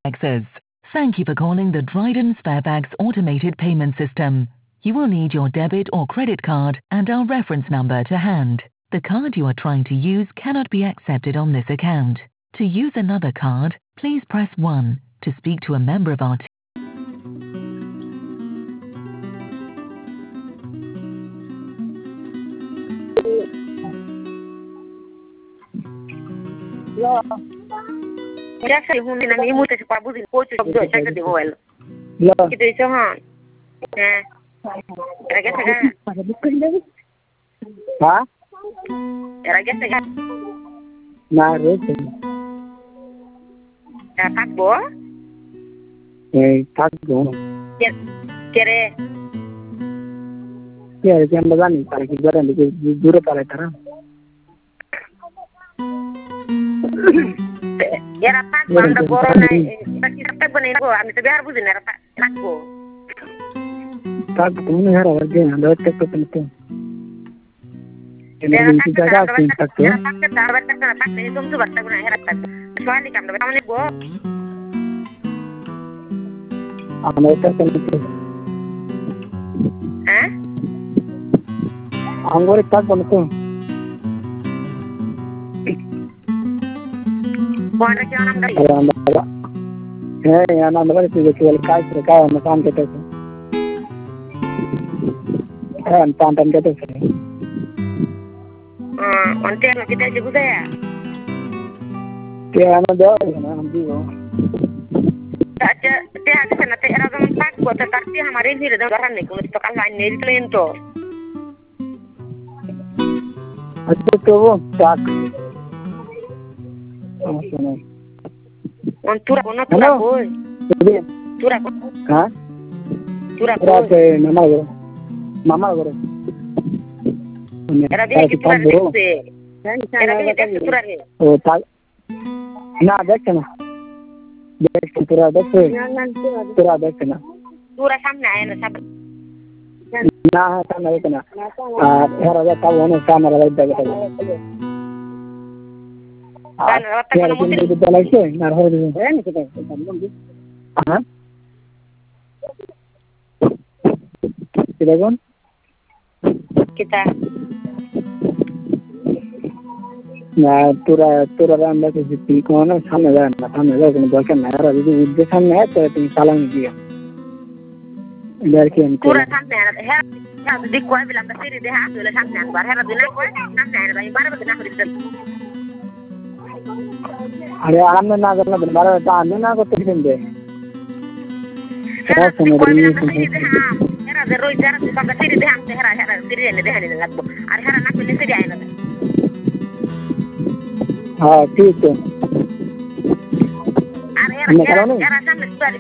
Access. Thank you for calling the Dryden Sparebags automated payment system. You will need your debit or credit card and our reference number to hand. The card you are trying to use cannot be accepted on this account. To use another card, please press 1. To speak to a member of our team. Ya sa yung na ni mo sa pabusin ko sa do sa ka oil. Kita iso ha. Era que se Ha? era que se Na rete. takbo. Takbo. Kere Kaya siya magani para que garan de duro para tara. era takbo anda corona pasti takbo ni ko ami to biar buzin era takbo. Takbo ni hara warge anda takbo tanto. Era takbo ni tum tu takbo na era takbo. Soalnya kam da tamne go. Ana takbo tanto. Angore takbo tanto. Buana que anam dai. Ana andar se que el kai se kai na kan kete. Tan kete se. Onte no kita je budaya. Kaya ana do na हम भी हो. अच्छा ते आते से ना ते era zaman takbo te tarti हमारे भी रे garan नहीं कुछ तो कल लाइन नहीं ट्रेन तो. अच्छा तो वो tak. On tura ko. Tura ko. Ha? Tura ko. Tura mama gore. Era bien que tura de. Era bien que tura de. O tal. Na dekna. Tura dekna. Tura samna ena sab. Na samna dekna. Era ya tal ono samna la dekna. Dan rata kono mutin itu lagi ngar ho ni kita ha silakan kita na tura randa ke siti ko na samne da ko dokan na ra itu udde samne hai to tin salang dia idarke en tura samne ha ya di ko bilang ka siri de ha dole samne an bar hera dina ko samne an bai bar ba na ko अरे आमने ना करना बारे में आमने ना को tiffin दे hera di ko bilang ka siri de ha hera de roi hera di ka siri de ha hera siri ne de ha ne lagbo ar hera na ko ne siri ay na हाँ ठीक है ar hera samne